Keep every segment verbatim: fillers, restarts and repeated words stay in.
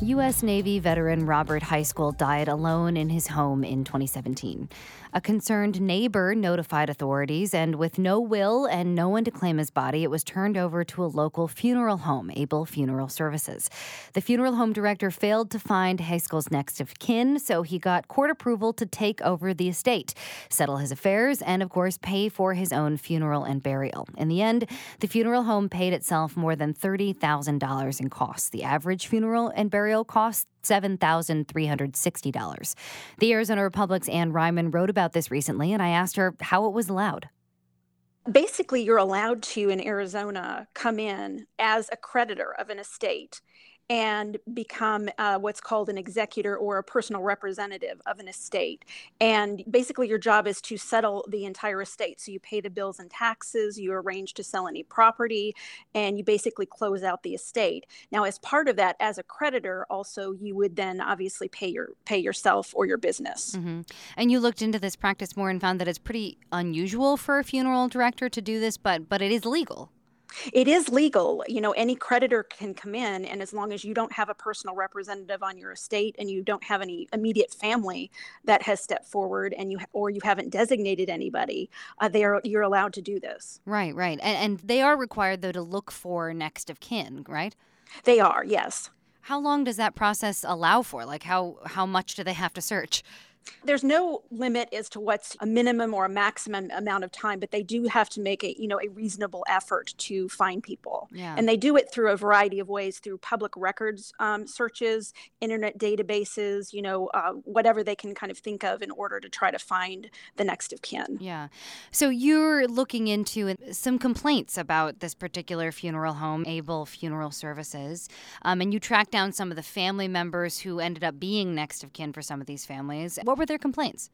U S Navy veteran Robert Heiskell died alone in his home in twenty seventeen. A concerned neighbor notified authorities, and with no will and no one to claim his body, it was turned over to a local funeral home, Able Funeral Services. The funeral home director failed to find Heiskell's next of kin, so he got court approval to take over the estate, settle his affairs, and, of course, pay for his own funeral and burial. In the end, the funeral home paid itself more than thirty thousand dollars in costs. The average funeral and burial cost seven thousand three hundred sixty dollars. The Arizona Republic's Ann Ryman wrote about this recently, and I asked her how it was allowed. Basically, you're allowed to, in Arizona, come in as a creditor of an estate and become uh, what's called an executor or a personal representative of an estate. And basically, your job is to settle the entire estate. So you pay the bills and taxes, you arrange to sell any property, and you basically close out the estate. Now, as part of that, as a creditor, also, you would then obviously pay your pay yourself or your business. Mm-hmm. And you looked into this practice more and found that it's pretty unusual for a funeral director to do this, but but it is legal. It is legal. You know, any creditor can come in, and as long as you don't have a personal representative on your estate and you don't have any immediate family that has stepped forward, and you or you haven't designated anybody, uh, they are you're allowed to do this. Right, right. And, and they are required, though, to look for next of kin, right? They are, yes. How long does that process allow for? Like, how how much do they have to search? There's no limit as to what's a minimum or a maximum amount of time, but they do have to make a, you know, a reasonable effort to find people. Yeah. And they do it through a variety of ways, through public records um, searches, internet databases, you know, uh, whatever they can kind of think of in order to try to find the next of kin. Yeah. So you're looking into some complaints about this particular funeral home, Able Funeral Services, um, and you tracked down some of the family members who ended up being next of kin for some of these families. What were their complaints?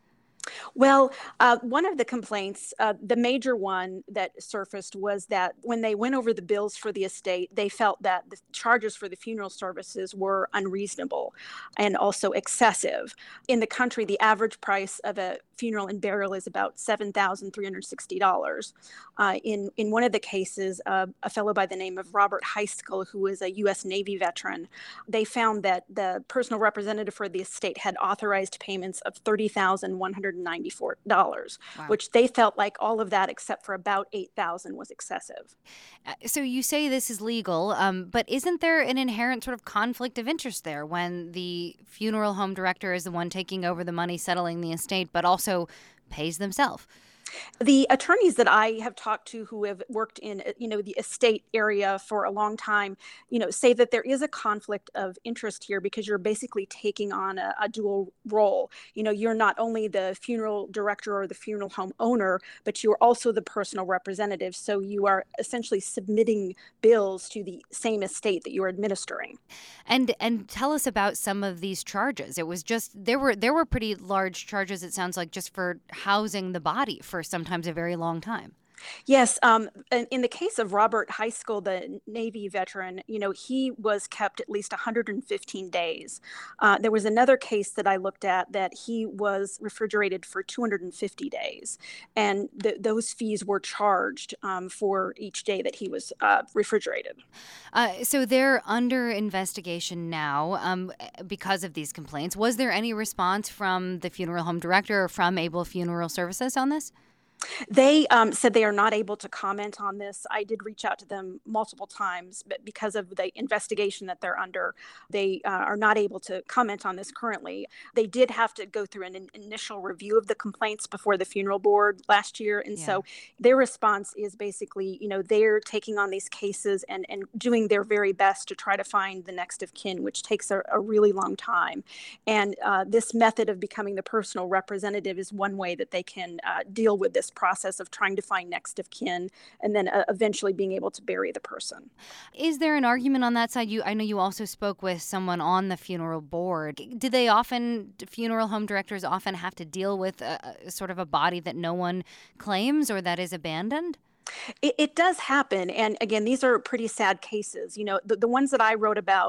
Well, uh, one of the complaints, uh, the major one that surfaced, was that when they went over the bills for the estate, they felt that the charges for the funeral services were unreasonable and also excessive. In the country, the average price of a funeral and burial is about seven thousand three hundred sixty dollars. Uh, in, in one of the cases, uh, a fellow by the name of Robert Heiskell, who is a U S Navy veteran, they found that the personal representative for the estate had authorized payments of thirty thousand one hundred ninety-four dollars, Wow. which they felt like all of that except for about eight thousand dollars was excessive. Uh, So you say this is legal, um, but isn't there an inherent sort of conflict of interest there when the funeral home director is the one taking over the money, settling the estate, but also pays themselves? The attorneys that I have talked to who have worked in, uh, you know, the estate area for a long time, you know, say that there is a conflict of interest here because you're basically taking on a, a dual role. You know, you're not only the funeral director or the funeral home owner, but you're also the personal representative. So you are essentially submitting bills to the same estate that you're administering. And and tell us about some of these charges. It was just there were there were pretty large charges, it sounds like, just for housing the body for sometimes a very long time. Yes, um, in, in the case of Robert Heiskell, the Navy veteran, you know, he was kept at least one hundred fifteen days. Uh, there was another case that I looked at that he was refrigerated for two hundred fifty days, and th- those fees were charged um, for each day that he was uh, refrigerated. Uh, so they're under investigation now um, because of these complaints. Was there any response from the funeral home director or from Able Funeral Services on this? They um, said they are not able to comment on this. I did reach out to them multiple times, but because of the investigation that they're under, they uh, are not able to comment on this currently. They did have to go through an in- initial review of the complaints before the funeral board last year. And Yeah. so their response is basically, you know, they're taking on these cases and, and doing their very best to try to find the next of kin, which takes a, a really long time. And uh, this method of becoming the personal representative is one way that they can uh, deal with this process of trying to find next of kin and then uh, eventually being able to bury the person. Is there an argument on that side? You, I know you also spoke with someone on the funeral board. Do they often, do funeral home directors often have to deal with a, a sort of a body that no one claims or that is abandoned? It, it does happen. And again, these are pretty sad cases. You know, the, the ones that I wrote about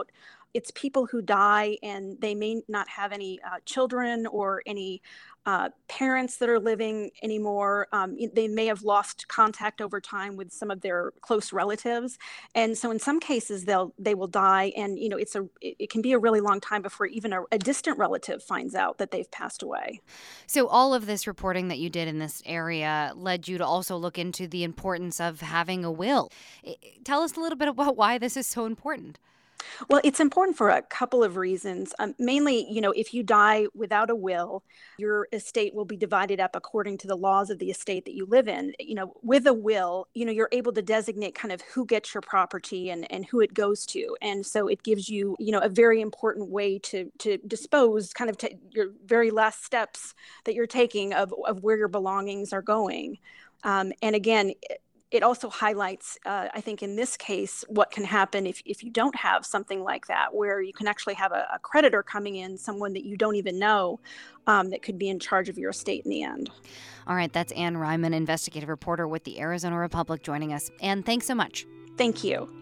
it's people who die and they may not have any uh, children or any uh, parents that are living anymore. Um, they may have lost contact over time with some of their close relatives, and so in some cases they'll they will die, and you know it's a it, it can be a really long time before even a, a distant relative finds out that they've passed away. So all of this reporting that you did in this area led you to also look into the importance of having a will. I- Tell us a little bit about why this is so important. Well, it's important for a couple of reasons. Um, mainly, you know, if you die without a will, your estate will be divided up according to the laws of the estate that you live in. You know, with a will, you know, you're able to designate kind of who gets your property and, and who it goes to. And so it gives you, you know, a very important way to to dispose, kind of to your very last steps that you're taking of, of where your belongings are going. Um, and again, it also highlights, uh, I think in this case, what can happen if, if you don't have something like that, where you can actually have a, a creditor coming in, someone that you don't even know, um, that could be in charge of your estate in the end. All right, that's Ann Reiman, investigative reporter with the Arizona Republic, joining us. Ann, thanks so much. Thank you.